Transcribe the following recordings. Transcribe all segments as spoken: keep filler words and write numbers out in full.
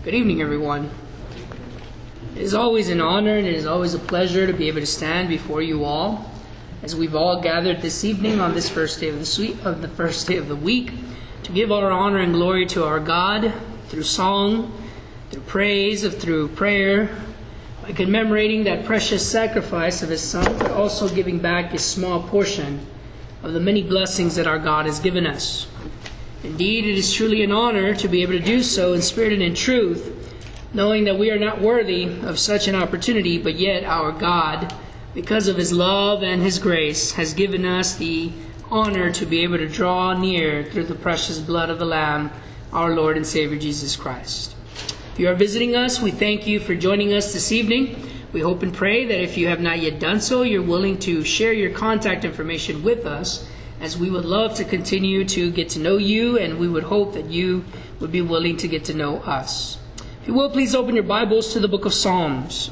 Good evening, everyone. It is always an honor and it is always a pleasure to be able to stand before you all as we've all gathered this evening on this first day of the sweet of the first day of the week to give our honor and glory to our God through song, through praise, of through prayer, by commemorating that precious sacrifice of His Son, but also giving back a small portion of the many blessings that our God has given us. Indeed, it is truly an honor to be able to do so in spirit and in truth, knowing that we are not worthy of such an opportunity, but yet our God, because of His love and His grace, has given us the honor to be able to draw near through the precious blood of the Lamb, our Lord and Savior Jesus Christ. If you are visiting us, we thank you for joining us this evening. We hope and pray that if you have not yet done so, you're willing to share your contact information with us, as we would love to continue to get to know you, and we would hope that you would be willing to get to know us. If you will, please open your Bibles to the book of Psalms.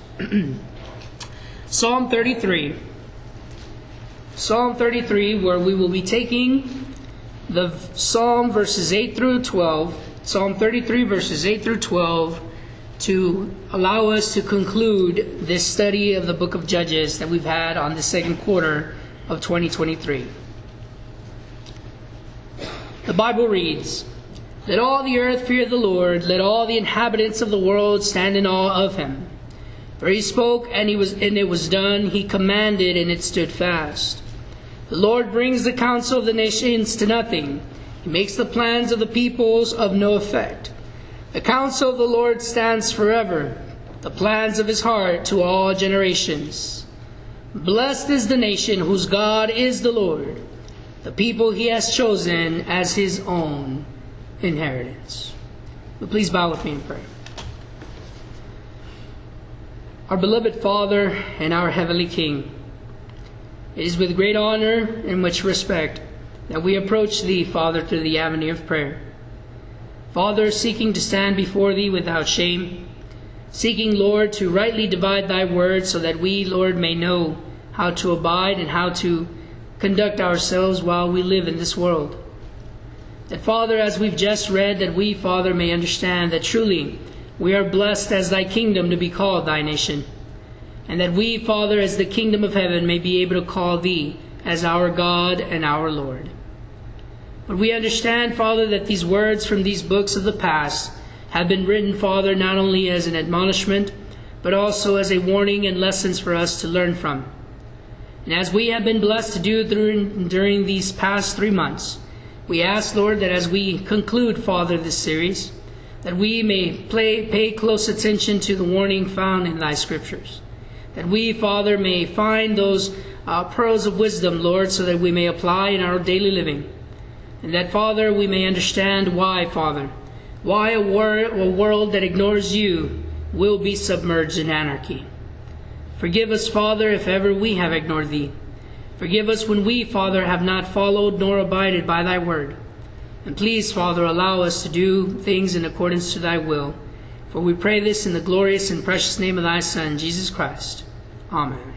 Psalm thirty-three. Psalm thirty-three, where we will be taking the Psalm verses eight through twelve. Psalm thirty-three, verses eight through twelve, to allow us to conclude this study of the book of Judges that we've had on the second quarter of twenty twenty-three. The Bible reads, "Let all the earth fear the Lord, let all the inhabitants of the world stand in awe of Him. For He spoke, and he was, and it was done. He commanded, and it stood fast. The Lord brings the counsel of the nations to nothing. He makes the plans of the peoples of no effect. The counsel of the Lord stands forever, the plans of His heart to all generations. Blessed is the nation whose God is the Lord, the people He has chosen as His own inheritance." But please bow with me in prayer. Our beloved Father and our Heavenly King, it is with great honor and much respect that we approach Thee, Father, through the avenue of prayer. Father, seeking to stand before Thee without shame, seeking, Lord, to rightly divide Thy word so that we, Lord, may know how to abide and how to conduct ourselves while we live in this world. That, Father, as we've just read, that we, Father, may understand that truly we are blessed as Thy kingdom to be called Thy nation. And that we, Father, as the kingdom of heaven, may be able to call Thee as our God and our Lord. But we understand, Father, that these words from these books of the past have been written, Father, not only as an admonishment, but also as a warning and lessons for us to learn from. And as we have been blessed to do during, during these past three months, we ask, Lord, that as we conclude, Father, this series, that we may play, pay close attention to the warning found in Thy Scriptures. That we, Father, may find those uh, pearls of wisdom, Lord, so that we may apply in our daily living. And that, Father, we may understand why, Father, why a, wor- a world that ignores You will be submerged in anarchy. Forgive us, Father, if ever we have ignored Thee. Forgive us when we, Father, have not followed nor abided by Thy word. And please, Father, allow us to do things in accordance to Thy will. For we pray this in the glorious and precious name of Thy Son, Jesus Christ. Amen.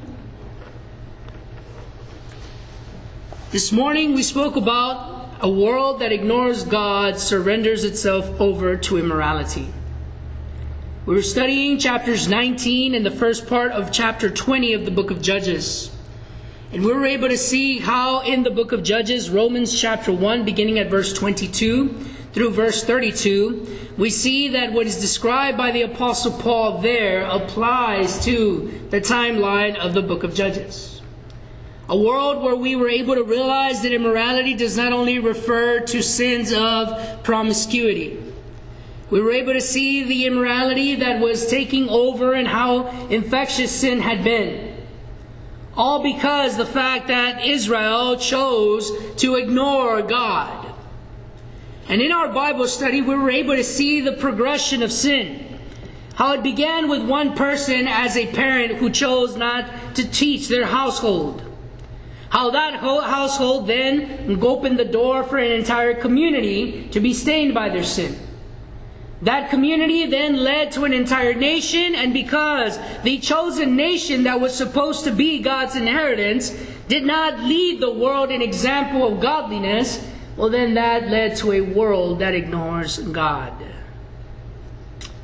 This morning we spoke about a world that ignores God surrenders itself over to immorality. We were studying chapters nineteen and the first part of chapter twenty of the book of Judges. And we were able to see how in the book of Judges, Romans chapter one, beginning at verse twenty-two through verse thirty-two, we see that what is described by the Apostle Paul there applies to the timeline of the book of Judges. A world where we were able to realize that immorality does not only refer to sins of promiscuity. We were able to see the immorality that was taking over and how infectious sin had been. All because the fact that Israel chose to ignore God. And in our Bible study, we were able to see the progression of sin. How it began with one person as a parent who chose not to teach their household. How that whole household then opened the door for an entire community to be stained by their sin. That community then led to an entire nation, and because the chosen nation that was supposed to be God's inheritance did not lead the world an example of godliness, well then that led to a world that ignores God.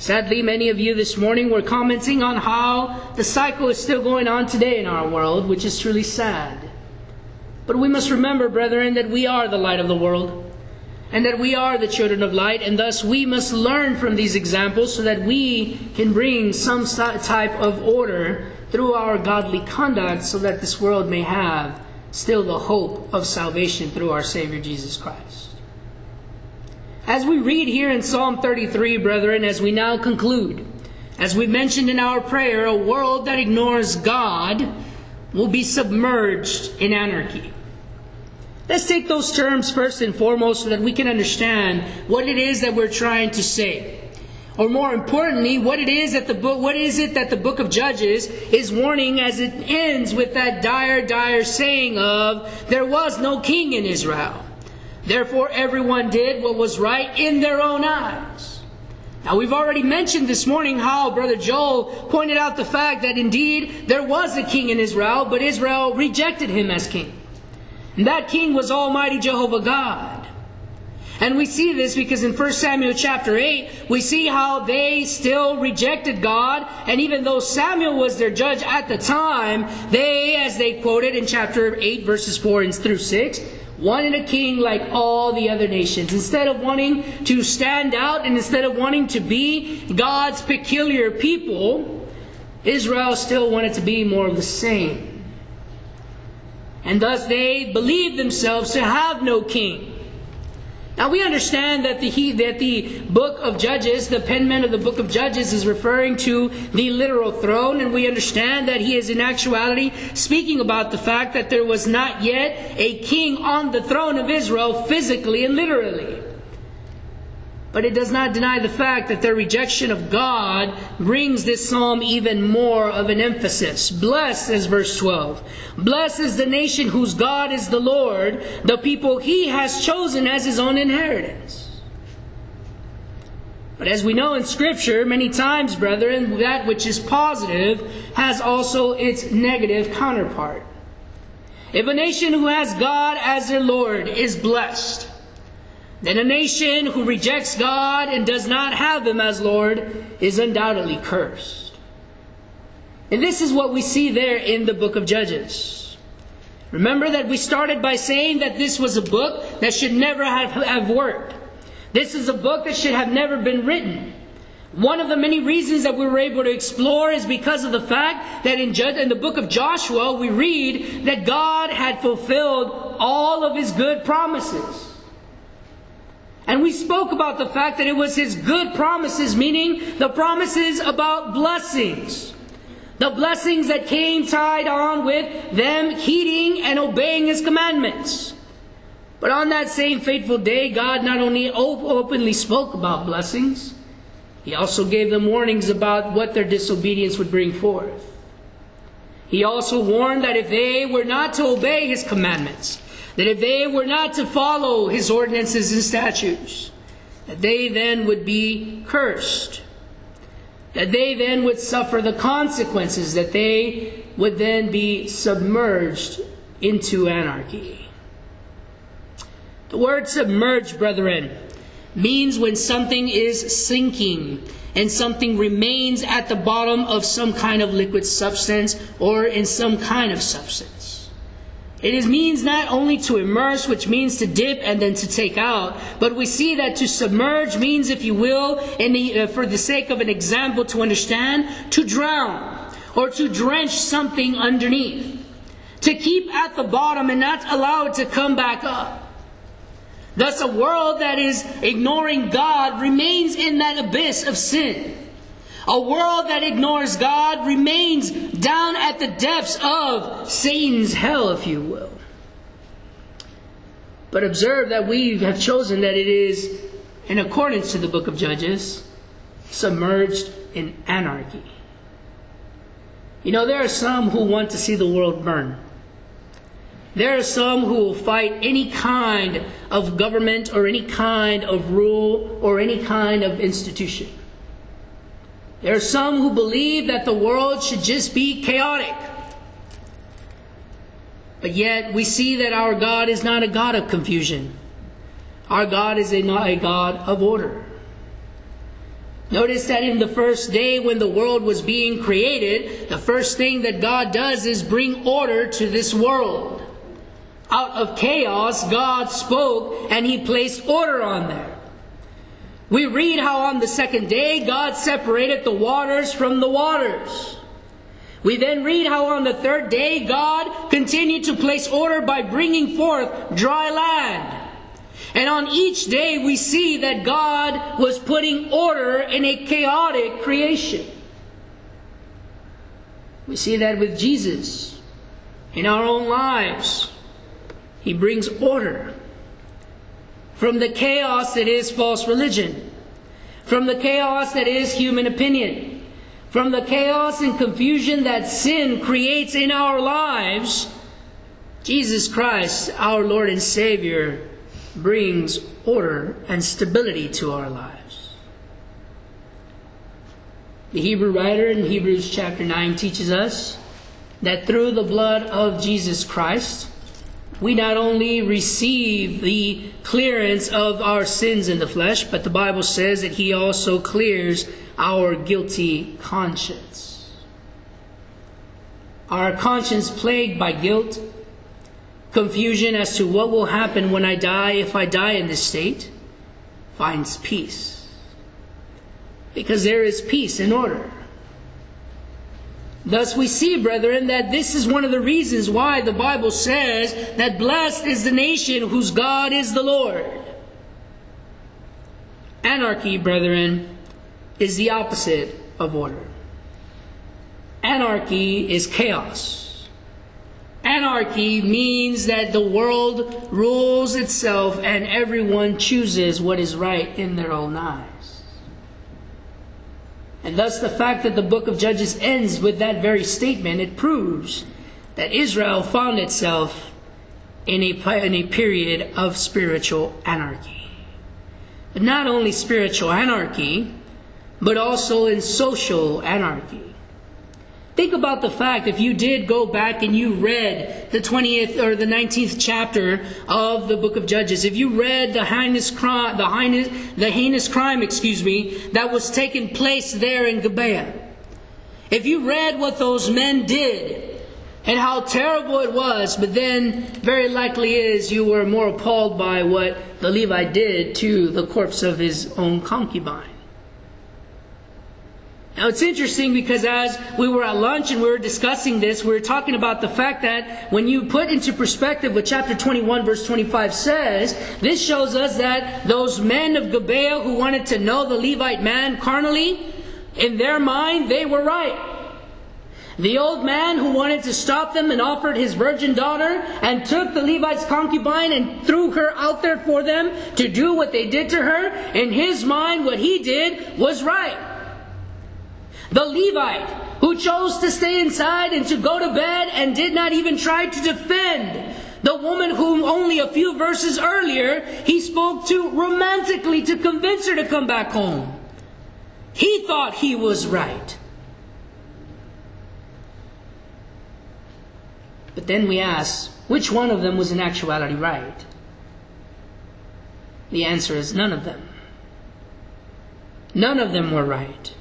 Sadly, many of you this morning were commenting on how the cycle is still going on today in our world, which is truly sad. But we must remember, brethren, that we are the light of the world, and that we are the children of light, and thus we must learn from these examples so that we can bring some type of order through our godly conduct, so that this world may have still the hope of salvation through our Savior Jesus Christ. As we read here in Psalm thirty-three, brethren, as we now conclude, as we mentioned in our prayer, a world that ignores God will be submerged in anarchy. Let's take those terms first and foremost so that we can understand what it is that we're trying to say. Or more importantly, what it is that the book, what is it that the book of Judges is warning as it ends with that dire, dire saying of, there was no king in Israel. Therefore, everyone did what was right in their own eyes. Now, we've already mentioned this morning how Brother Joel pointed out the fact that indeed there was a king in Israel, but Israel rejected him as king. And that king was Almighty Jehovah God. And we see this because in First Samuel chapter eight, we see how they still rejected God. And even though Samuel was their judge at the time, they, as they quoted in chapter eight, verses four through six, wanted a king like all the other nations. Instead of wanting to stand out and instead of wanting to be God's peculiar people, Israel still wanted to be more of the same. And thus they believed themselves to have no king. Now we understand that the that the book of Judges, the penman of the book of Judges, is referring to the literal throne, and we understand that he is in actuality speaking about the fact that there was not yet a king on the throne of Israel physically and literally. But it does not deny the fact that their rejection of God brings this psalm even more of an emphasis. Blessed is verse twelve. Blessed is the nation whose God is the Lord, the people he has chosen as his own inheritance. But as we know in Scripture, many times, brethren, that which is positive has also its negative counterpart. If a nation who has God as their Lord is blessed, then a nation who rejects God and does not have Him as Lord is undoubtedly cursed. And this is what we see there in the book of Judges. Remember that we started by saying that this was a book that should never have, have worked. This is a book that should have never been written. One of the many reasons that we were able to explore is because of the fact that in, Jud- in the book of Joshua we read that God had fulfilled all of His good promises. And we spoke about the fact that it was His good promises, meaning the promises about blessings. The blessings that came tied on with them heeding and obeying His commandments. But on that same fateful day, God not only openly spoke about blessings, He also gave them warnings about what their disobedience would bring forth. He also warned that if they were not to obey His commandments, that if they were not to follow His ordinances and statutes, that they then would be cursed. That they then would suffer the consequences, that they would then be submerged into anarchy. The word submerged, brethren, means when something is sinking and something remains at the bottom of some kind of liquid substance or in some kind of substance. It is, means not only to immerse, which means to dip and then to take out, but we see that to submerge means, if you will, in the, uh, for the sake of an example to understand, to drown or to drench something underneath. To keep at the bottom and not allow it to come back up. Thus, a world that is ignoring God remains in that abyss of sin. A world that ignores God remains down at the depths of Satan's hell, if you will. But observe that we have chosen that it is, in accordance to the book of Judges, submerged in anarchy. You know, there are some who want to see the world burn. There are some who will fight any kind of government or any kind of rule or any kind of institution. There are some who believe that the world should just be chaotic. But yet we see that our God is not a God of confusion. Our God is a, not a God of order. Notice that in the first day when the world was being created, the first thing that God does is bring order to this world. Out of chaos, God spoke and He placed order on there. We read how on the second day, God separated the waters from the waters. We then read how on the third day, God continued to place order by bringing forth dry land. And on each day, we see that God was putting order in a chaotic creation. We see that with Jesus in our own lives. He brings order from the chaos that is false religion, from the chaos that is human opinion, from the chaos and confusion that sin creates in our lives. Jesus Christ, our Lord and Savior, brings order and stability to our lives. The Hebrew writer in Hebrews chapter nine teaches us that through the blood of Jesus Christ, we not only receive the clearance of our sins in the flesh, but the Bible says that He also clears our guilty conscience. Our conscience plagued by guilt, confusion as to what will happen when I die, if I die in this state, finds peace. Because there is peace and order. Thus we see, brethren, that this is one of the reasons why the Bible says that blessed is the nation whose God is the Lord. Anarchy, brethren, is the opposite of order. Anarchy is chaos. Anarchy means that the world rules itself and everyone chooses what is right in their own eyes. And thus the fact that the book of Judges ends with that very statement, it proves that Israel found itself in a, in a period of spiritual anarchy. But not only spiritual anarchy, but also in social anarchy. Think about the fact, if you did go back and you read the twentieth or the nineteenth chapter of the book of Judges, if you read the heinous crime, the heinous, the heinous crime, excuse me, that was taking place there in Gibeah, if you read what those men did and how terrible it was, but then very likely is you were more appalled by what the Levite did to the corpse of his own concubine. Now it's interesting because as we were at lunch and we were discussing this, we were talking about the fact that when you put into perspective what chapter twenty-one verse twenty-five says, this shows us that those men of Gibeah who wanted to know the Levite man carnally, in their mind they were right. The old man who wanted to stop them and offered his virgin daughter and took the Levite's concubine and threw her out there for them to do what they did to her, in his mind what he did was right. The Levite who chose to stay inside and to go to bed and did not even try to defend the woman whom only a few verses earlier he spoke to romantically to convince her to come back home. He thought he was right. But then we ask, which one of them was in actuality right? The answer is none of them. None of them were right.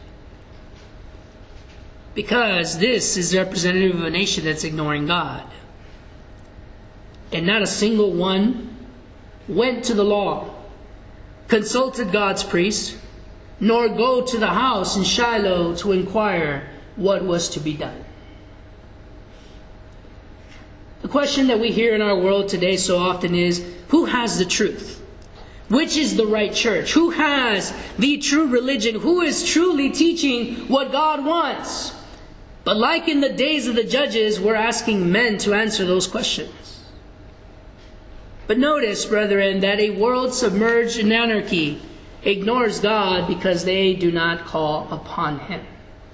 Because this is representative of a nation that's ignoring God. And not a single one went to the law, consulted God's priest, nor go to the house in Shiloh to inquire what was to be done. The question that we hear in our world today so often is, who has the truth? Which is the right church? Who has the true religion? Who is truly teaching what God wants? But like in the days of the judges, we're asking men to answer those questions. But notice, brethren, that a world submerged in anarchy ignores God because they do not call upon Him.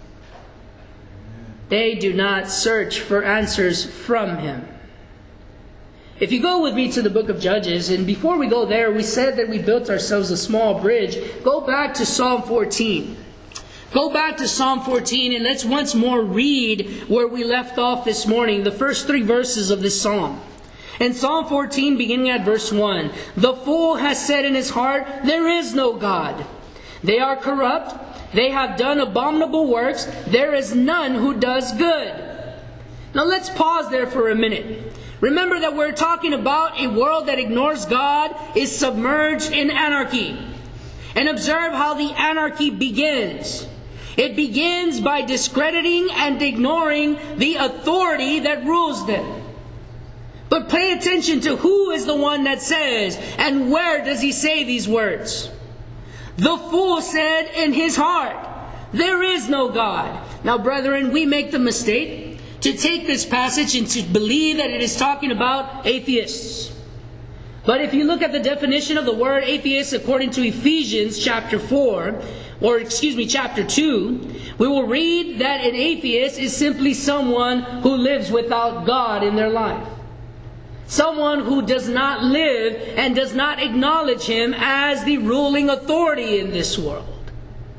They do not search for answers from Him. If you go with me to the book of Judges, and before we go there, we said that we built ourselves a small bridge. Go back to Psalm fourteen. Go back to Psalm fourteen and let's once more read where we left off this morning, the first three verses of this psalm. In Psalm fourteen, beginning at verse one, "The fool has said in his heart, there is no God. They are corrupt, They have done abominable works. There is none who does good. Now let's pause there for a minute. Remember that we're talking about a world that ignores God, is submerged in anarchy. And observe how the anarchy begins. It begins by discrediting and ignoring the authority that rules them. But pay attention to who is the one that says, and where does he say these words? The fool said in his heart, there is no God. Now, brethren, we make the mistake to take this passage and to believe that it is talking about atheists. But if you look at the definition of the word atheist according to Ephesians chapter four, or excuse me, chapter two, we will read that an atheist is simply someone who lives without God in their life. Someone who does not live and does not acknowledge Him as the ruling authority in this world.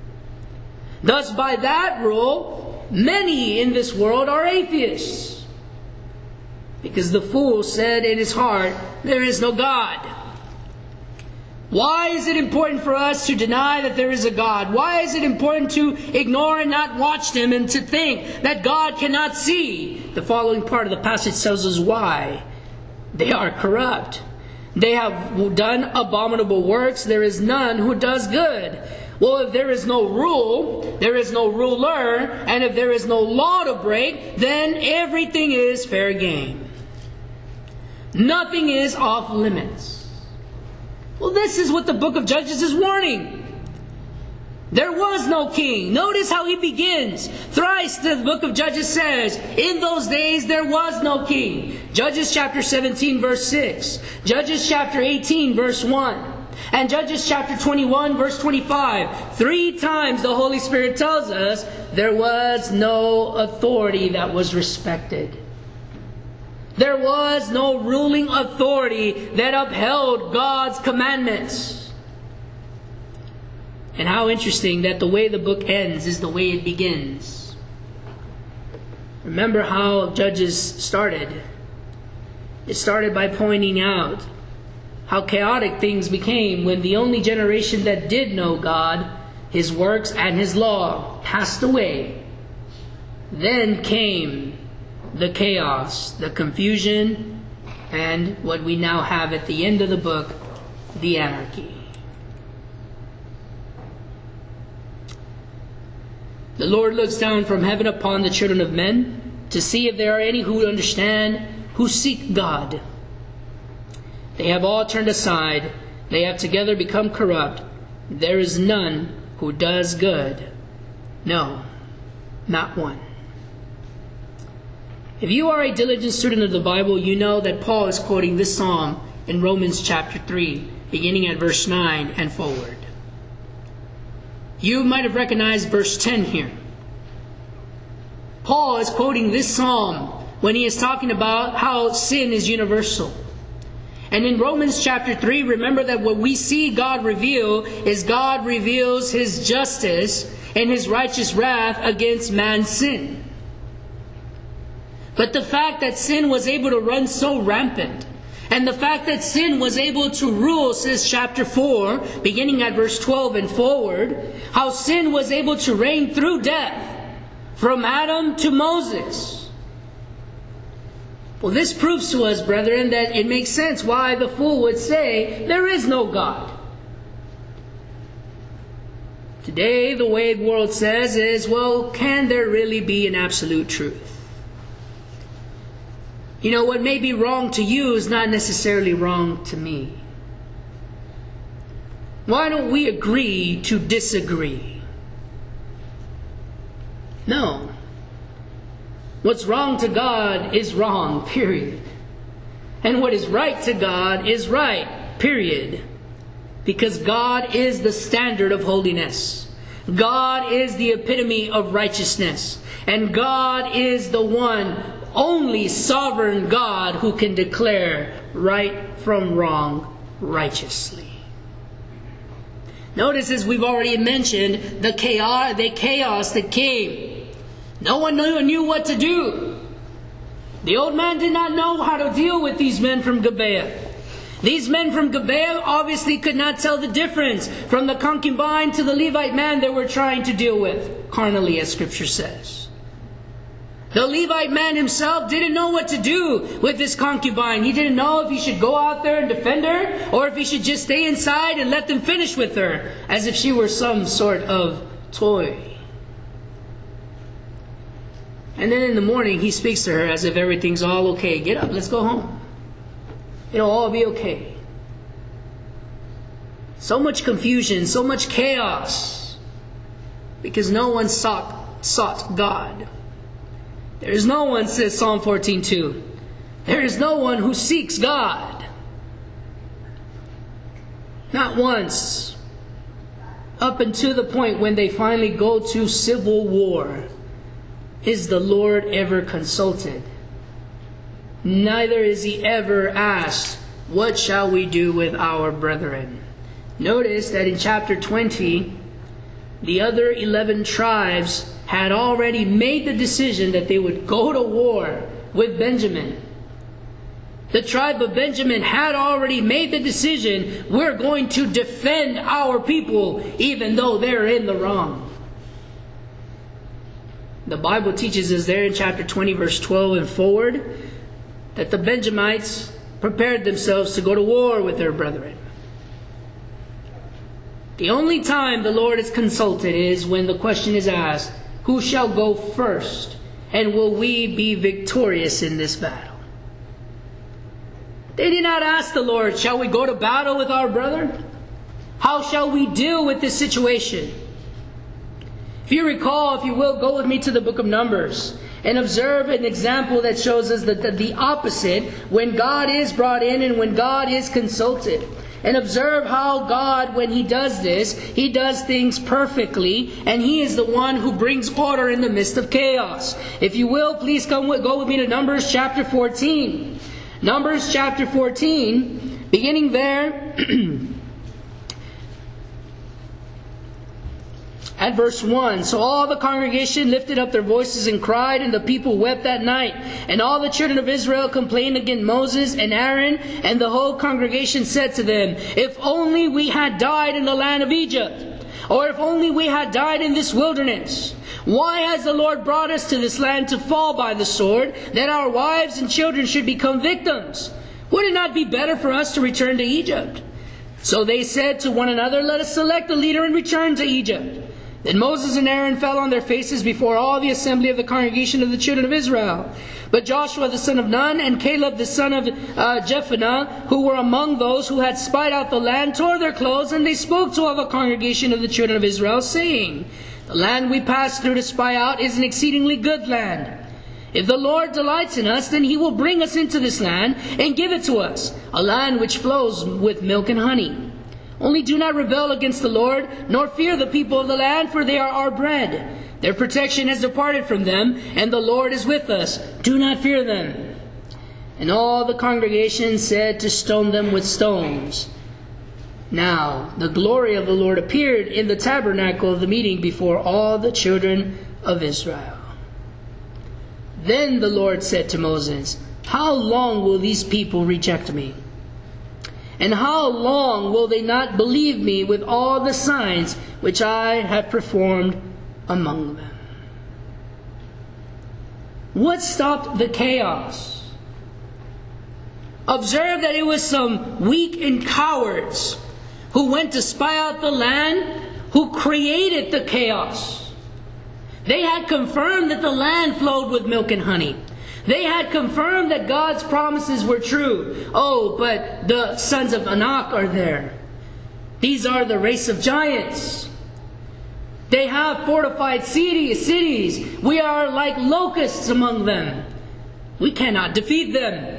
Thus, by that rule, many in this world are atheists. Because the fool said in his heart, there is no God. Why is it important for us to deny that there is a God? Why is it important to ignore and not watch Him and to think that God cannot see? The following part of the passage tells us why. They are corrupt. They have done abominable works. There is none who does good. Well, if there is no rule, there is no ruler, and if there is no law to break, then everything is fair game. Nothing is off limits. Well, this is what the book of Judges is warning. There was no king. Notice how he begins. Thrice the book of Judges says, in those days there was no king. Judges chapter seventeen verse six. Judges chapter eighteen verse one. And Judges chapter twenty-one verse twenty-five. Three times the Holy Spirit tells us there was no authority that was respected. There was no ruling authority that upheld God's commandments. And how interesting that the way the book ends is the way it begins. Remember how Judges started. It started by pointing out how chaotic things became when the only generation that did know God, His works, and His law passed away. Then came the chaos, the confusion, and what we now have at the end of the book, the anarchy. The Lord looks down from heaven upon the children of men to see if there are any who understand, who seek God. They have all turned aside. They have together become corrupt. There is none who does good. No, not one. If you are a diligent student of the Bible, you know that Paul is quoting this psalm in Romans chapter three, beginning at verse nine and forward. You might have recognized verse ten here. Paul is quoting this psalm when he is talking about how sin is universal. And in Romans chapter three, remember that what we see God reveal is God reveals His justice and His righteous wrath against man's sin. But the fact that sin was able to run so rampant, and the fact that sin was able to rule, says chapter four, beginning at verse twelve and forward, how sin was able to reign through death, from Adam to Moses. Well, this proves to us, brethren, that it makes sense why the fool would say, there is no God. Today, the way the world says is, well, can there really be an absolute truth? You know, what may be wrong to you is not necessarily wrong to me. Why don't we agree to disagree? No. What's wrong to God is wrong, period. And what is right to God is right, period. Because God is the standard of holiness. God is the epitome of righteousness. And God is the one, only sovereign God, who can declare right from wrong righteously. Notice, as we've already mentioned, the chaos, the chaos that came. No one knew, knew what to do. The old man did not know how to deal with these men from Gibeah. These men from Gibeah obviously could not tell the difference from the concubine to the Levite man they were trying to deal with, carnally, as Scripture says. The Levite man himself didn't know what to do with this concubine. He didn't know if he should go out there and defend her, or if he should just stay inside and let them finish with her, as if she were some sort of toy. And then in the morning, he speaks to her as if everything's all okay. Get up, let's go home. It'll all be okay. So much confusion, so much chaos, because no one sought, sought God. There is no one, says Psalm fourteen two. There is no one who seeks God. Not once. Up until the point when they finally go to civil war, is the Lord ever consulted. Neither is he ever asked, what shall we do with our brethren? Notice that in chapter twenty, the other eleven tribes had already made the decision that they would go to war with Benjamin. The tribe of Benjamin had already made the decision, we're going to defend our people even though they're in the wrong. The Bible teaches us there in chapter twenty, verse twelve and forward, that the Benjamites prepared themselves to go to war with their brethren. The only time the Lord is consulted is when the question is asked, who shall go first, and will we be victorious in this battle? They did not ask the Lord, shall we go to battle with our brother? How shall we deal with this situation? If you recall, if you will, go with me to the book of Numbers and observe an example that shows us the, the, the opposite when God is brought in and when God is consulted. And observe how God, when He does this, He does things perfectly, and He is the one who brings order in the midst of chaos. If you will, please come with, go with me to Numbers chapter fourteen. Numbers chapter fourteen, beginning there at verse one. So all the congregation lifted up their voices and cried, and the people wept that night. And all the children of Israel complained against Moses and Aaron, and the whole congregation said to them, if only we had died in the land of Egypt, or if only we had died in this wilderness. Why has the Lord brought us to this land to fall by the sword, that our wives and children should become victims? Would it not be better for us to return to Egypt? So they said to one another, let us select a leader and return to Egypt. Then Moses and Aaron fell on their faces before all the assembly of the congregation of the children of Israel. But Joshua the son of Nun and Caleb the son of uh, Jephunneh, who were among those who had spied out the land, tore their clothes, and they spoke to all the congregation of the children of Israel, saying, the land we passed through to spy out is an exceedingly good land. If the Lord delights in us, then He will bring us into this land and give it to us, a land which flows with milk and honey. Only do not rebel against the Lord, nor fear the people of the land, for they are our bread. Their protection has departed from them, and the Lord is with us. Do not fear them. And all the congregation said to stone them with stones. Now the glory of the Lord appeared in the tabernacle of the meeting before all the children of Israel. Then the Lord said to Moses, how long will these people reject me? And how long will they not believe me with all the signs which I have performed among them? What stopped the chaos? Observe that it was some weak and cowards who went to spy out the land, who created the chaos. They had confirmed that the land flowed with milk and honey. They had confirmed that God's promises were true. Oh, but the sons of Anak are there. These are the race of giants. They have fortified cities. We are like locusts among them. We cannot defeat them.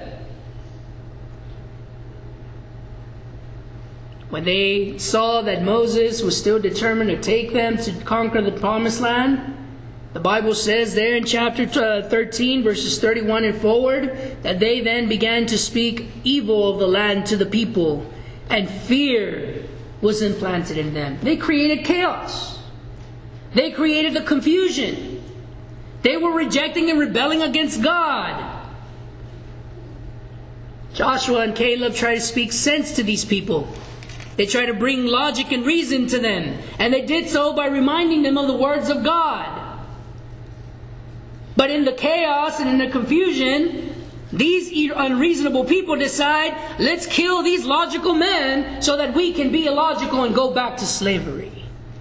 When they saw that Moses was still determined to take them to conquer the promised land, the Bible says there in chapter thirteen, verses thirty-one and forward, that they then began to speak evil of the land to the people, and fear was implanted in them. They created chaos. They created the confusion. They were rejecting and rebelling against God. Joshua and Caleb try to speak sense to these people. They try to bring logic and reason to them. And they did so by reminding them of the words of God. But in the chaos and in the confusion, these unreasonable people decide, let's kill these logical men so that we can be illogical and go back to slavery.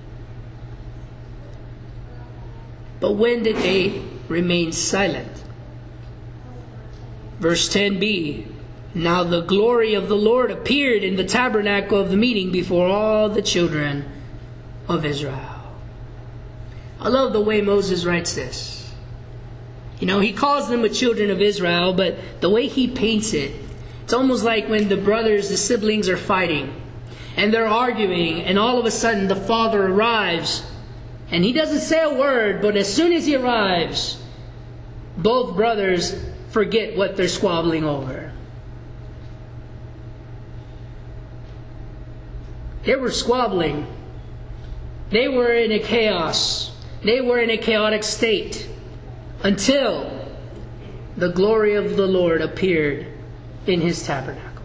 But when did they remain silent? Verse ten b, now the glory of the Lord appeared in the tabernacle of the meeting before all the children of Israel. I love the way Moses writes this. You know, he calls them the children of Israel, but the way he paints it, it's almost like when the brothers, the siblings are fighting and they're arguing, and all of a sudden the father arrives and he doesn't say a word, but as soon as he arrives, both brothers forget what they're squabbling over. They were squabbling. They were in a chaos. They were in a chaotic state until the glory of the Lord appeared in His tabernacle.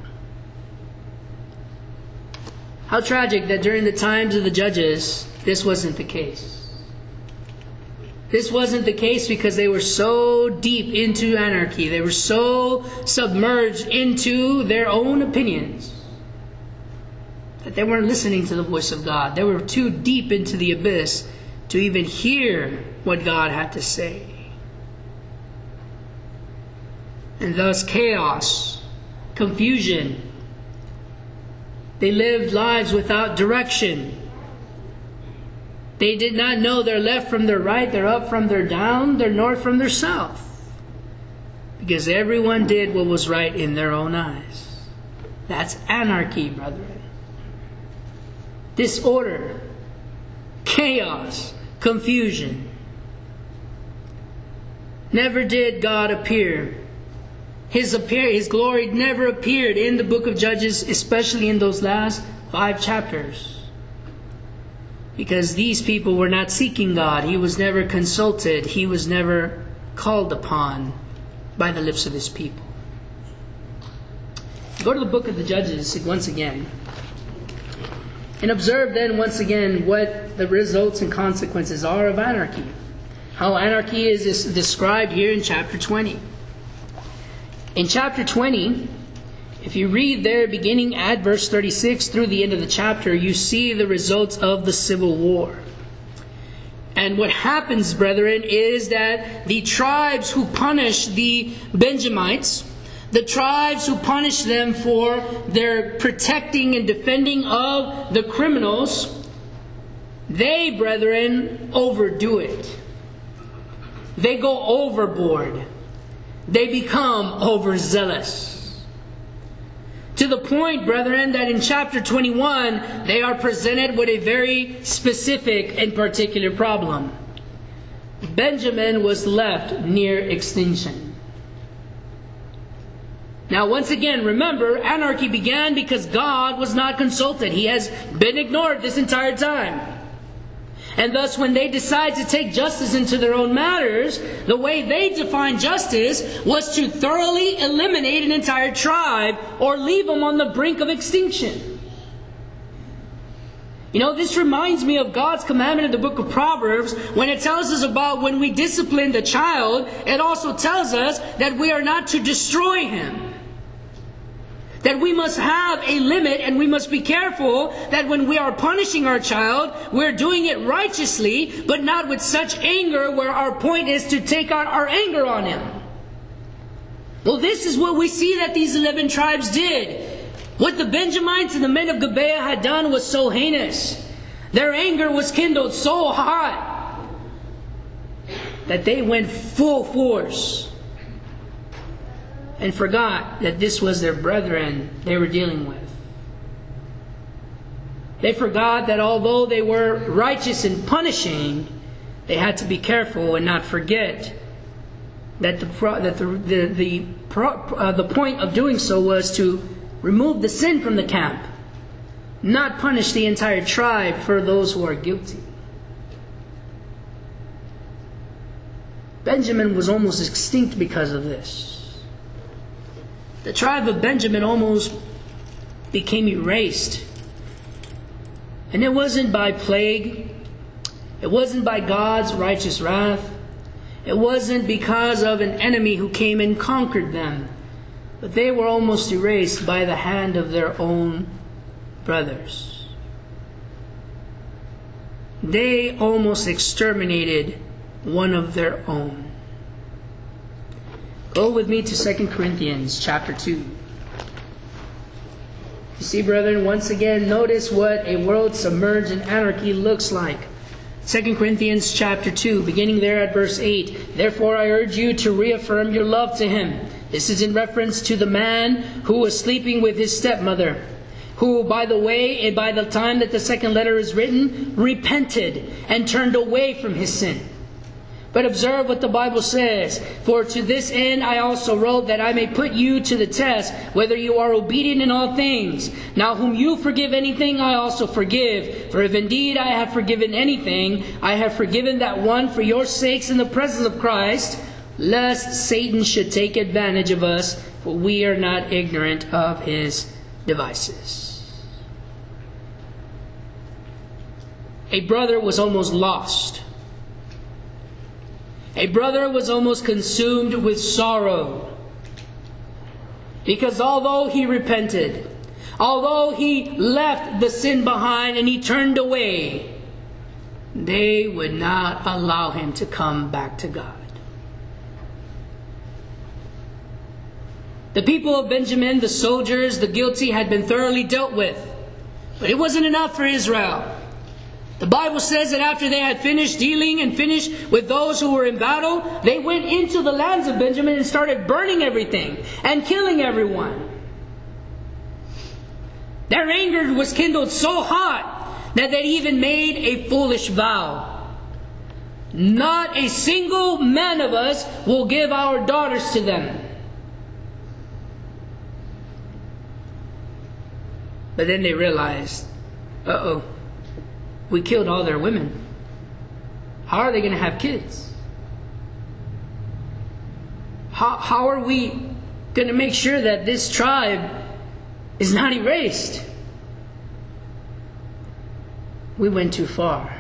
How tragic that during the times of the judges, this wasn't the case. This wasn't the case because they were so deep into anarchy. They were so submerged into their own opinions that they weren't listening to the voice of God. They were too deep into the abyss to even hear what God had to say. And thus chaos, confusion. They lived lives without direction. They did not know their left from their right, their up from their down, their north from their south. Because everyone did what was right in their own eyes. That's anarchy, brethren. Disorder, chaos, confusion. Never did God appear. His appear, His glory never appeared in the book of Judges, especially in those last five chapters. Because these people were not seeking God. He was never consulted. He was never called upon by the lips of His people. Go to the book of the Judges once again. And observe then once again what the results and consequences are of anarchy. How anarchy is described here in chapter twenty. In chapter twenty, if you read there beginning at verse thirty-six through the end of the chapter, you see the results of the civil war. And what happens, brethren, is that the tribes who punish the Benjamites, the tribes who punish them for their protecting and defending of the criminals, they, brethren, overdo it. They go overboard. They become overzealous. To the point, brethren, that in chapter twenty-one, they are presented with a very specific and particular problem. Benjamin was left near extinction. Now, once again, remember, anarchy began because God was not consulted. He has been ignored this entire time. And thus, when they decide to take justice into their own matters, the way they defined justice was to thoroughly eliminate an entire tribe or leave them on the brink of extinction. You know, this reminds me of God's commandment in the book of Proverbs when it tells us about when we discipline the child. It also tells us that we are not to destroy him. That we must have a limit, and we must be careful that when we are punishing our child, we're doing it righteously, but not with such anger where our point is to take out our anger on him. Well, this is what we see that these eleven tribes did. What the Benjamites and the men of Gibeah had done was so heinous. Their anger was kindled so hot that they went full force and forgot that this was their brethren they were dealing with. They forgot that although they were righteous in punishing, they had to be careful and not forget that the that the the the, uh, the point of doing so was to remove the sin from the camp, not punish the entire tribe for those who are guilty. Benjamin was almost extinct because of this. the tribe of Benjamin almost became erased. And it wasn't by plague. It wasn't by God's righteous wrath. It wasn't because of an enemy who came and conquered them. But they were almost erased by the hand of their own brothers. They almost exterminated one of their own. Go with me to Second Corinthians chapter two. You see, brethren, once again, notice what a world submerged in anarchy looks like. Second Corinthians chapter two, beginning there at verse eight. Therefore I urge you to reaffirm your love to him. This is in reference to the man who was sleeping with his stepmother, who, by the way, and by the time that the second letter is written, repented and turned away from his sin. But observe what the Bible says. For to this end I also wrote, that I may put you to the test, whether you are obedient in all things. Now whom you forgive anything, I also forgive. For if indeed I have forgiven anything, I have forgiven that one for your sakes in the presence of Christ, lest Satan should take advantage of us, for we are not ignorant of his devices. A brother was almost lost. A brother was almost consumed with sorrow. Because although he repented, although he left the sin behind and he turned away, they would not allow him to come back to God. The people of Benjamin, the soldiers, the guilty, had been thoroughly dealt with. But it wasn't enough for Israel. The Bible says that after they had finished dealing and finished with those who were in battle, they went into the lands of Benjamin and started burning everything and killing everyone. Their anger was kindled so hot that they even made a foolish vow. Not a single man of us will give our daughters to them. But then they realized, uh-oh, we killed all their women. How are they going to have kids? How, how are we going to make sure that this tribe is not erased? We went too far.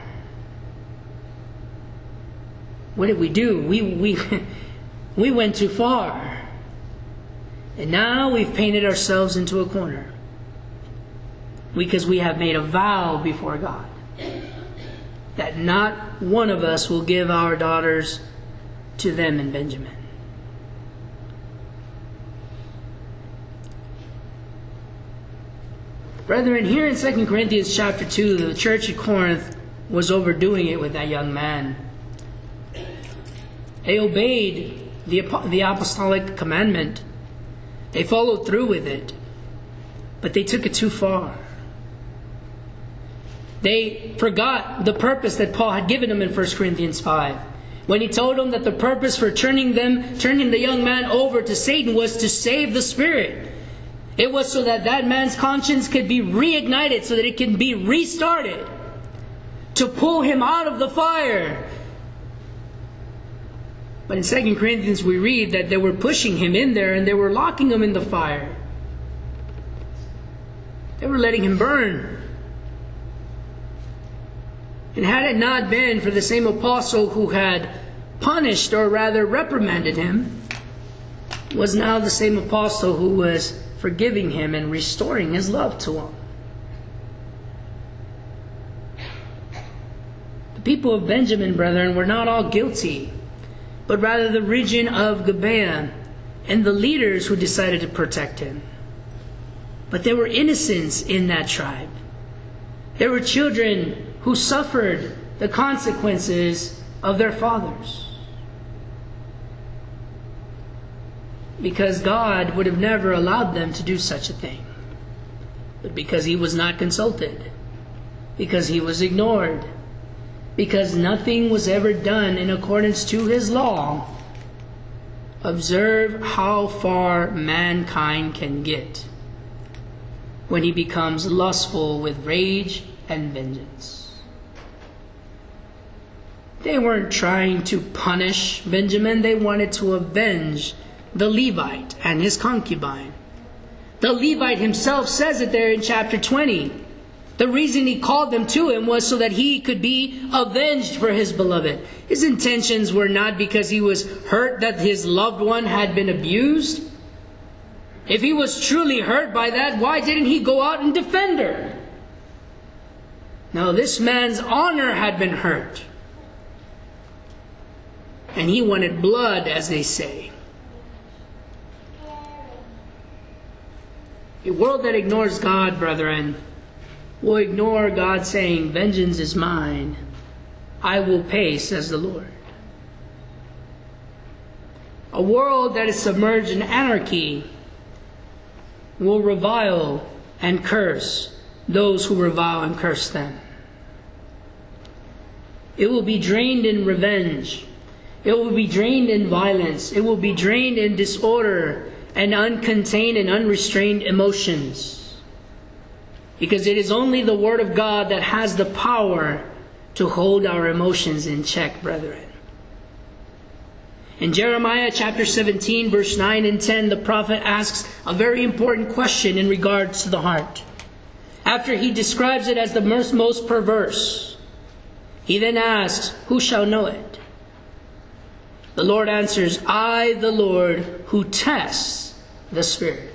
What did we do? We, we, we went too far. And now we've painted ourselves into a corner. Because we have made a vow before God that not one of us will give our daughters to them in Benjamin. Brethren, here in Second Corinthians chapter two, the church at Corinth was overdoing it with that young man. They obeyed the, the apostolic commandment. They followed through with it. But they took it too far. They forgot the purpose that Paul had given them in First Corinthians five. When he told them that the purpose for turning them, turning the young man over to Satan was to save the spirit. It was so that that man's conscience could be reignited, so that it can be restarted. To pull him out of the fire. But in Second Corinthians we read that they were pushing him in there and they were locking him in the fire. They were letting him burn. And had it not been for the same apostle who had punished, or rather reprimanded him, was now the same apostle who was forgiving him and restoring his love to him. The people of Benjamin, brethren, were not all guilty, but rather the region of Gibeah and the leaders who decided to protect him. But there were innocents in that tribe. There were children who suffered the consequences of their fathers. Because God would have never allowed them to do such a thing. But because he was not consulted. Because he was ignored. Because nothing was ever done in accordance to his law. Observe how far mankind can get when he becomes lustful with rage and vengeance. They weren't trying to punish Benjamin. They wanted to avenge the Levite and his concubine. The Levite himself says it there in chapter twenty. The reason he called them to him was so that he could be avenged for his beloved. His intentions were not because he was hurt that his loved one had been abused. If he was truly hurt by that, why didn't he go out and defend her? No, this man's honor had been hurt. And he wanted blood, as they say. A world that ignores God, brethren, will ignore God saying, "Vengeance is mine. I will pay," says the Lord. A world that is submerged in anarchy will revile and curse those who revile and curse them. It will be drained in revenge. It will be drained in violence. It will be drained in disorder and uncontained and unrestrained emotions. Because it is only the Word of God that has the power to hold our emotions in check, brethren. In Jeremiah chapter seventeen, verse nine and ten, the prophet asks a very important question in regards to the heart. After he describes it as the most perverse, he then asks, "Who shall know it?" The Lord answers, "I, the Lord, who tests the spirits."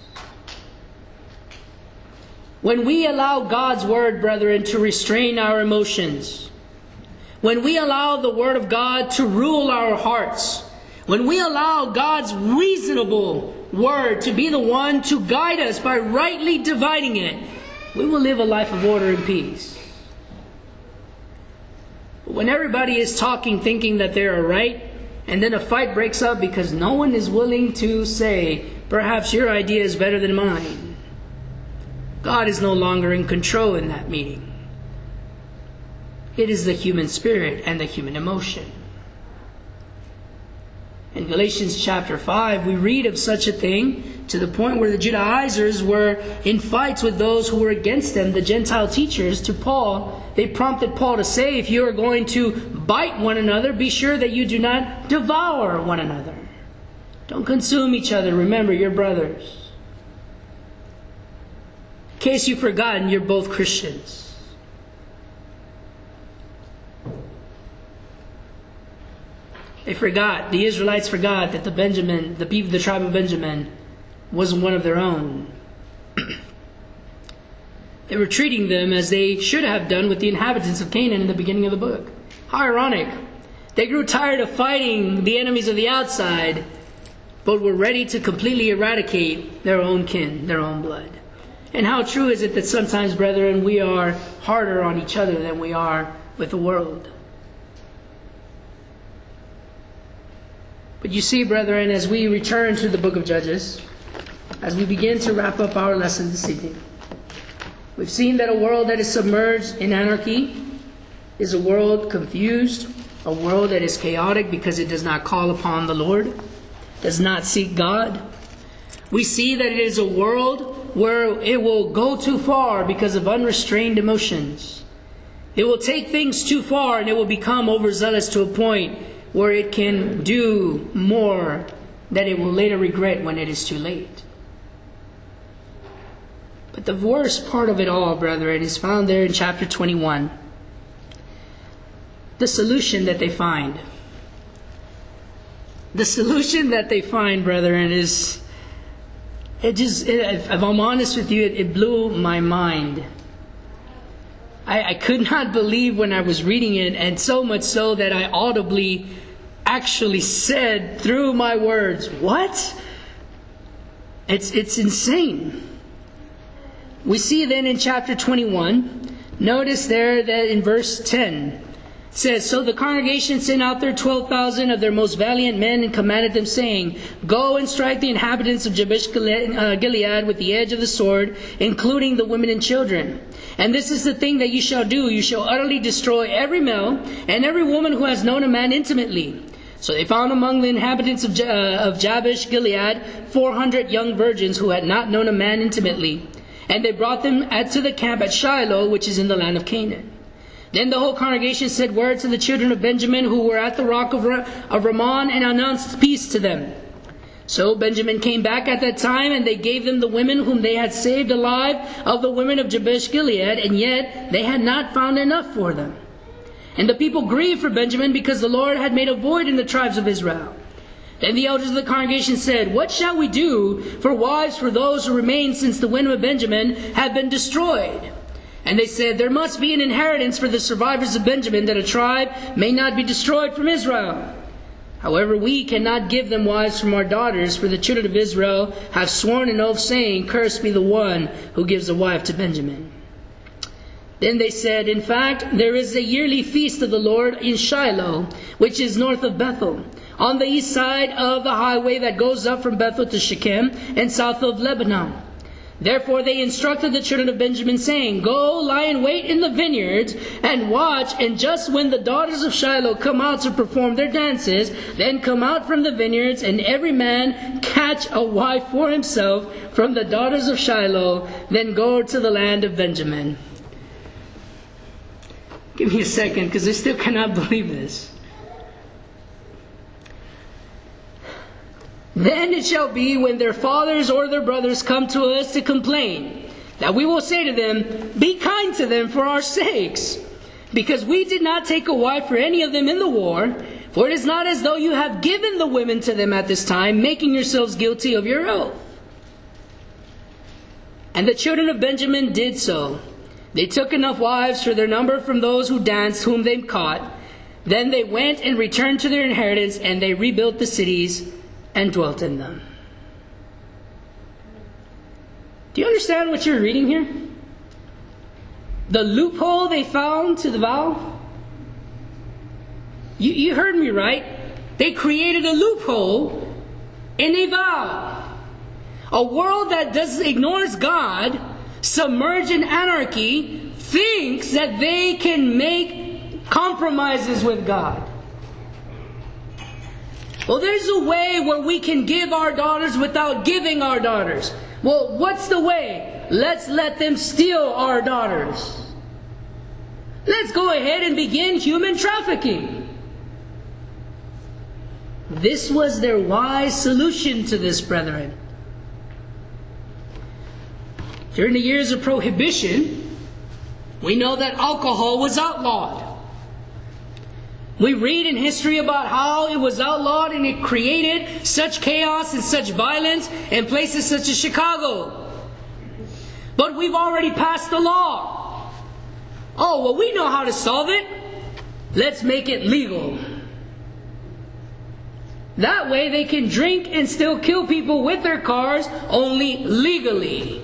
When we allow God's Word, brethren, to restrain our emotions, when we allow the Word of God to rule our hearts, when we allow God's reasonable Word to be the one to guide us by rightly dividing it, we will live a life of order and peace. But when everybody is talking, thinking that they are right, and then a fight breaks up because no one is willing to say, "Perhaps your idea is better than mine," God is no longer in control in that meeting. It is the human spirit and the human emotion. In Galatians chapter five, we read of such a thing to the point where the Judaizers were in fights with those who were against them, the Gentile teachers, to Paul. They prompted Paul to say, "If you are going to bite one another, be sure that you do not devour one another. Don't consume each other. Remember, you're brothers." In case you've forgotten, you're both Christians. They forgot, the Israelites forgot that the Benjamin, the people, the tribe of Benjamin, wasn't one of their own. They were treating them as they should have done with the inhabitants of Canaan in the beginning of the book. How ironic. They grew tired of fighting the enemies of the outside, but were ready to completely eradicate their own kin, their own blood. And how true is it that sometimes, brethren, we are harder on each other than we are with the world. But you see, brethren, as we return to the book of Judges, as we begin to wrap up our lesson this evening, we've seen that a world that is submerged in anarchy is a world confused, a world that is chaotic because it does not call upon the Lord, does not seek God. We see that it is a world where it will go too far because of unrestrained emotions. It will take things too far and it will become overzealous to a point where it can do more that it will later regret when it is too late. But the worst part of it all, brethren, is found there in chapter twenty-one. The solution that they find. The solution that they find, brethren, is... It just, it, if I'm honest with you, it, it blew my mind. I, I could not believe when I was reading it, and so much so that I audibly actually said through my words, "What?" It's, it's insane. We see then in chapter twenty-one, notice there that in verse ten, it says, "So the congregation sent out their twelve thousand of their most valiant men and commanded them, saying, Go and strike the inhabitants of Jabesh Gilead with the edge of the sword, including the women and children. And this is the thing that you shall do. You shall utterly destroy every male and every woman who has known a man intimately." So they found among the inhabitants of, uh, of Jabesh Gilead four hundred young virgins who had not known a man intimately. And they brought them at, to the camp at Shiloh, which is in the land of Canaan. Then the whole congregation sent word to the children of Benjamin who were at the rock of, Ra- of Ramon and announced peace to them. So Benjamin came back at that time, and they gave them the women whom they had saved alive of the women of Jabesh Gilead, and yet they had not found enough for them. And the people grieved for Benjamin, because the Lord had made a void in the tribes of Israel. Then the elders of the congregation said, "What shall we do for wives for those who remain, since the women of Benjamin have been destroyed?" And they said, "There must be an inheritance for the survivors of Benjamin, that a tribe may not be destroyed from Israel. However, we cannot give them wives from our daughters, for the children of Israel have sworn an oath, saying, 'Cursed be the one who gives a wife to Benjamin.'" Then they said, "In fact, there is a yearly feast of the Lord in Shiloh, which is north of Bethel, on the east side of the highway that goes up from Bethel to Shechem, and south of Lebanon." Therefore they instructed the children of Benjamin, saying, "Go lie in wait in the vineyards, and watch, and just when the daughters of Shiloh come out to perform their dances, then come out from the vineyards, and every man catch a wife for himself from the daughters of Shiloh, then go to the land of Benjamin." Give me a second, because I still cannot believe this. "Then it shall be, when their fathers or their brothers come to us to complain, that we will say to them, 'Be kind to them for our sakes, because we did not take a wife for any of them in the war. For it is not as though you have given the women to them at this time, making yourselves guilty of your oath.' And the children of Benjamin did so. They took enough wives for their number from those who danced, whom they caught. Then they went and returned to their inheritance, and they rebuilt the cities and dwelt in them." Do you understand what you're reading here? The loophole they found to the vow? You, you heard me right. They created a loophole in a vow. A world that does ignores God, submerged in anarchy, thinks that they can make compromises with God. Well, there's a way where we can give our daughters without giving our daughters. Well, what's the way? Let's let them steal our daughters. Let's go ahead and begin human trafficking. This was their wise solution to this, brethren. During the years of Prohibition, we know that alcohol was outlawed. We read in history about how it was outlawed, and it created such chaos and such violence in places such as Chicago. But we've already passed the law. Oh, well, we know how to solve it. Let's make it legal. That way they can drink and still kill people with their cars, only legally.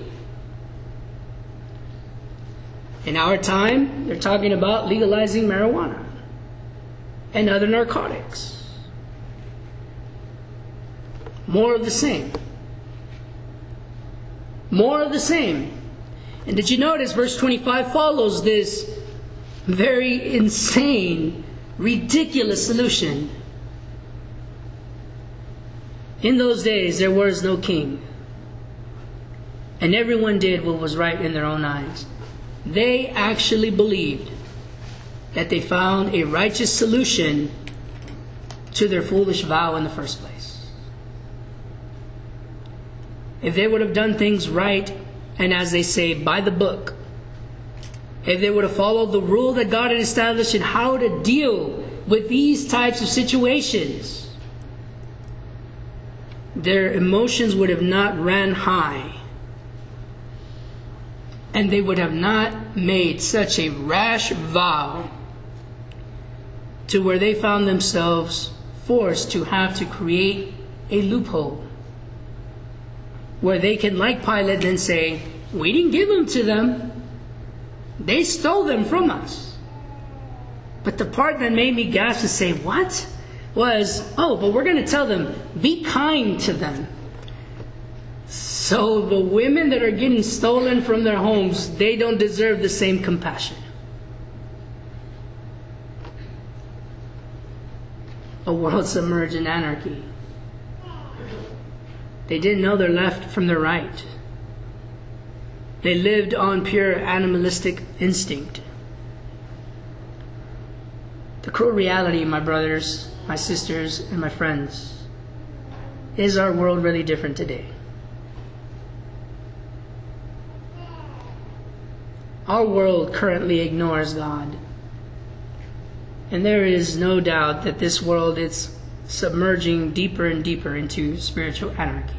In our time, they're talking about legalizing marijuana and other narcotics. More of the same. More of the same. And did you notice verse twenty-five follows this very insane, ridiculous solution? In those days there was no king, and everyone did what was right in their own eyes. They actually believed that they found a righteous solution to their foolish vow in the first place. If they would have done things right, and as they say, by the book, if they would have followed the rule that God had established in how to deal with these types of situations, their emotions would have not ran high, and they would have not made such a rash vow to where they found themselves forced to have to create a loophole where they can, like Pilate, then say, "We didn't give them to them. They stole them from us." But the part that made me gasp and say, "What?" was, oh, but we're going to tell them, be kind to them. So the women that are getting stolen from their homes, they don't deserve the same compassion. A world submerged in anarchy. They didn't know their left from their right. They lived on pure animalistic instinct. The cruel reality, my brothers, my sisters, and my friends, is our world really different today? Our world currently ignores God. And there is no doubt that this world is submerging deeper and deeper into spiritual anarchy.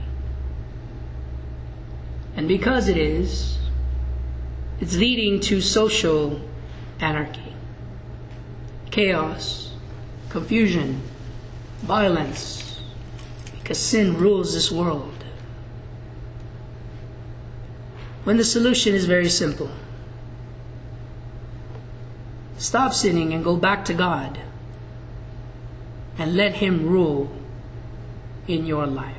And because it is, it's leading to social anarchy, chaos, confusion, violence, because sin rules this world. When the solution is very simple. Stop sinning and go back to God and let Him rule in your life.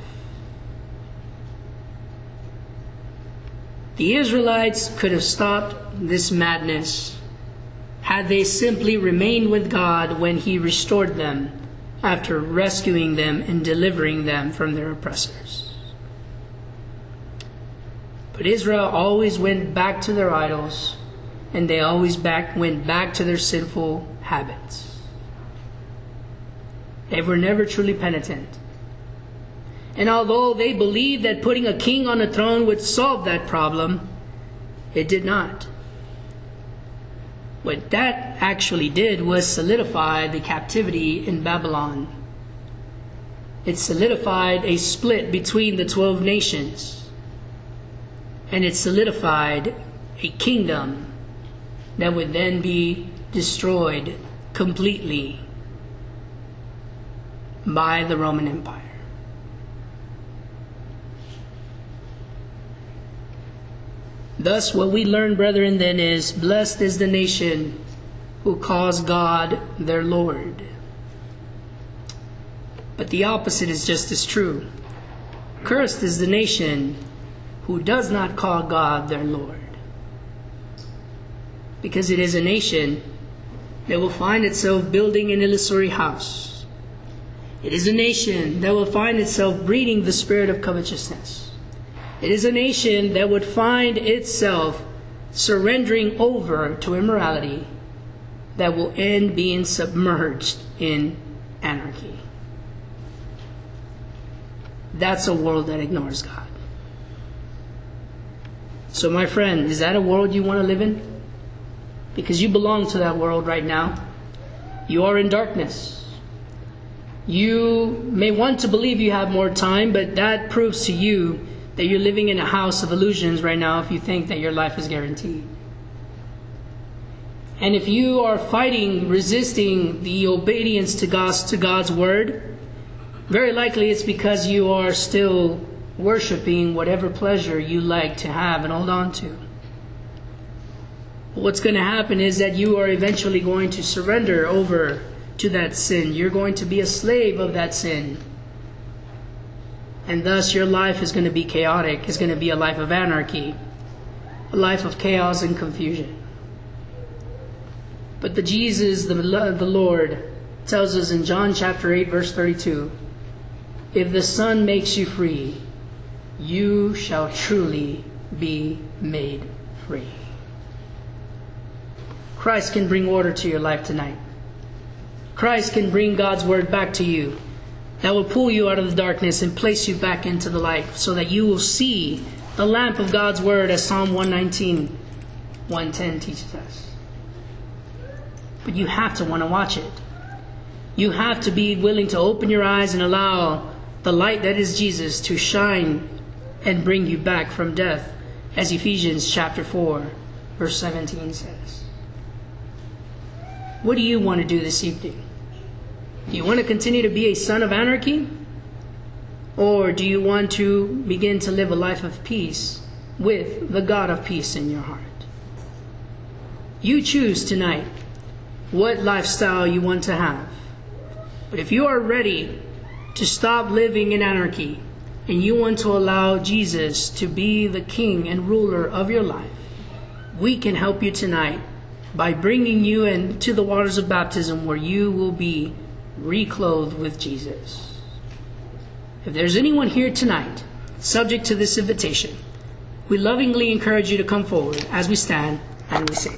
The Israelites could have stopped this madness had they simply remained with God when He restored them after rescuing them and delivering them from their oppressors. But Israel always went back to their idols, and they always back went back to their sinful habits. They were never truly penitent. And although they believed that putting a king on the throne would solve that problem, it did not. What that actually did was solidify the captivity in Babylon. It solidified a split between the twelve nations. And it solidified a kingdom that would then be destroyed completely by the Roman Empire. Thus, what we learn, brethren, then is, blessed is the nation who calls God their Lord. But the opposite is just as true. Cursed is the nation who does not call God their Lord. Because it is a nation that will find itself building an illusory house. It is a nation that will find itself breeding the spirit of covetousness. It is a nation that would find itself surrendering over to immorality that will end being submerged in anarchy. That's a world that ignores God. So my friend, is that a world you want to live in? Because you belong to that world right now. You are in darkness. You may want to believe you have more time, but that proves to you that you're living in a house of illusions right now if you think that your life is guaranteed. And if you are fighting, resisting the obedience to God's, to God's word, very likely it's because you are still worshiping whatever pleasure you like to have and hold on to. What's going to happen is that you are eventually going to surrender over to that sin. You're going to be a slave of that sin. And thus your life is going to be chaotic. It's going to be a life of anarchy, a life of chaos and confusion. But the Jesus, the, the Lord, tells us in John chapter eight, verse thirty-two, if the Son makes you free, you shall truly be made free. Christ can bring order to your life tonight. Christ can bring God's word back to you. That will pull you out of the darkness and place you back into the light so that you will see the lamp of God's word, as Psalm one nineteen, one ten teaches us. But you have to want to watch it. You have to be willing to open your eyes and allow the light that is Jesus to shine and bring you back from death, as Ephesians chapter four, verse seventeen says. What do you want to do this evening? Do you want to continue to be a son of anarchy? Or do you want to begin to live a life of peace with the God of peace in your heart? You choose tonight what lifestyle you want to have. But if you are ready to stop living in anarchy and you want to allow Jesus to be the king and ruler of your life, we can help you tonight by bringing you into the waters of baptism, where you will be reclothed with Jesus. If there's anyone here tonight subject to this invitation, we lovingly encourage you to come forward as we stand and we sing.